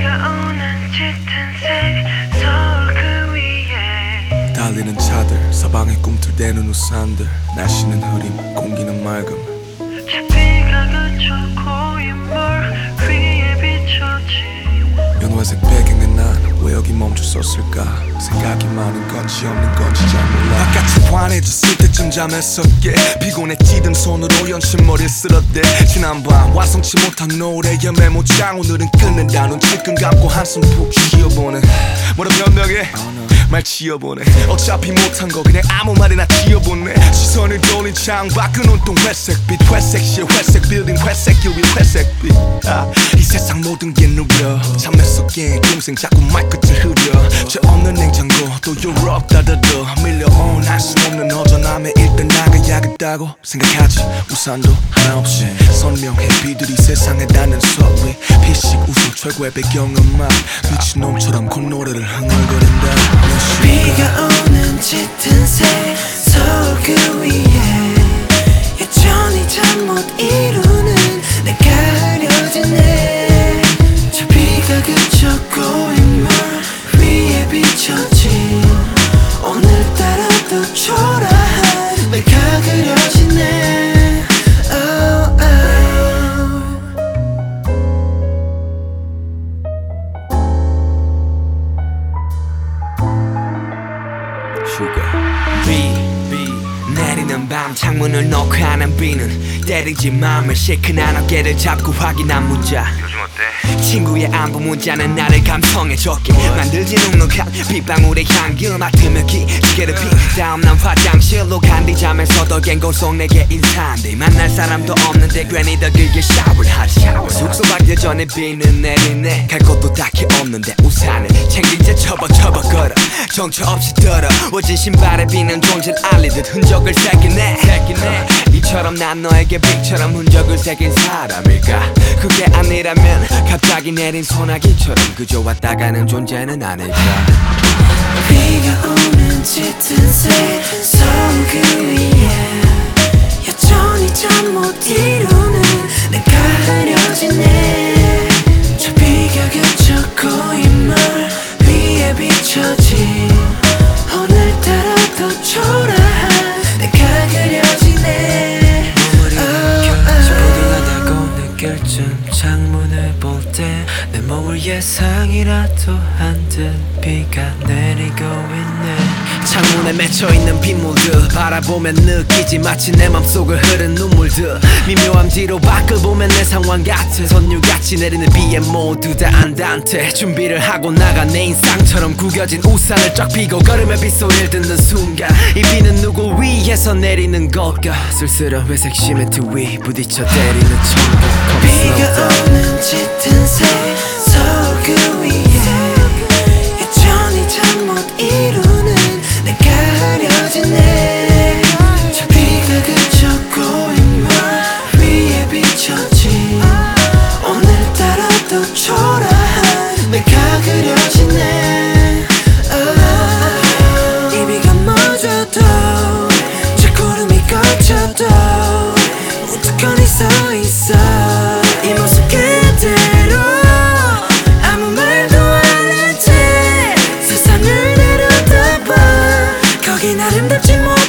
오는 짙은 색 서울 그 위에 달리는 차들 사방에 꿈틀대는 우산들 날씨는 흐림 공기는 맑음 저 비가 그쳐 고인 물 위에 비춰진 연화색 배경에 난 왜 여기 멈춰섰을까 생각이 많은 건지 없는 건지 잘 몰라 바깥이 환해졌을 때쯤 잠에서 깨 피곤해지던 손으로 연신머리를 쓸어대 지난밤 완성치 못한 노래의 메모장 오늘은 끊는다 눈 질끈 감고 한숨 푹 쉬어보네 뭐라 변명해 말 지어보네 어차피 못한 거 그냥 아무 말이나 지어보네 시선을 돌린 창밖은 온통 회색빛 회색실 회색 빌딩 회색 길 위 회색빛 이 세상 모든 게 누려 잠에 섞인 동생 자꾸 말끝을 흐려 죄 없는 냉장고 또 유럽 따다도 밀려온 한숨 없는 허전함에 일단 나가야겠다고 생각하지 우산도 하나 없이 선명해 비들이 세상에 닿는 소리 피식 웃음 최고의 배경음악 미친놈처럼 콧노래를 흥얼거린다 비가 오는 짙은 색 서울 그 위에 여전히 잠 못 이루는 내가 흐려지네 저 비가 그쳐 고인 물 위에 비춰진 오늘따라 또 초라한 내가 그려지네 oh, 내리는 밤 창문을 놓고 하는 비는 때리지 맘을 시큰한 어깨를 잡고 확인한 문자 요즘 어때? 친구의 안부 문자는 나를 감성해줬게 만들지 눅눅한 빗방울의 향기 맡으며 기지개를 핀 다음 난 화장실로 간뒤 잠에서도 갱고 속 내게 인사한대 만날 사람도 없는데 괜히 더 길게 샤워를 하지 숙소 가기 전에 비는 내리네 갈 곳도 딱히 없는데 우산을 챙긴 채 접어 걸어 정처 없이 더러워진 신발에 비는 존재를 알리듯 흔적을 새기네 이처럼 난 너에게 빛처럼 흔적을 새긴 사람일까 그게 아니라면 갑자기 내린 소나기처럼 그저 왔다 가는 존재는 아닐까 비가 오는 짙은 색 서울 그 위에 여전히 잠 못 이루는 내가 흐려지네 저 비가 그쳐 고인 물 위에 비춰진 오늘따라 또 초라한 내가 그려지네 부들하다고 느낄 쯤 창문을 볼 때 내 몸을 예상이라도 한 듯 비가 내리고 있네 창문에 맺혀있는 빗물들 바라보면 느끼지 마치 내 맘속을 흐른 눈물들 미묘한 뒤로 밖을 보면 내 상황 같아 선율같이 내리는 비에 모두 다 안단테 준비를 하고 나가 내 인상처럼 구겨진 우산을 쫙 펴고 걸음의 빗소리를 듣는 순간 이 비는 누구 위에서 내리는 걸까 쓸쓸한 회색 시멘트 위 부딪혀 때리는 천국 비가 오는 짙은 색 서울 그 위에 여전히 잠 못 이루는 내가 흐려지네 저 비가 그쳐 고인 물 위에 비춰진 오늘따라 또 초라한 내가 그려지네 이 비가 멎어도 저 구름이 걷혀도 무조건 서 있어 이 모습 그대로 아무 말도 안 한 채 세상을 내려다봐 거긴 아름답지 못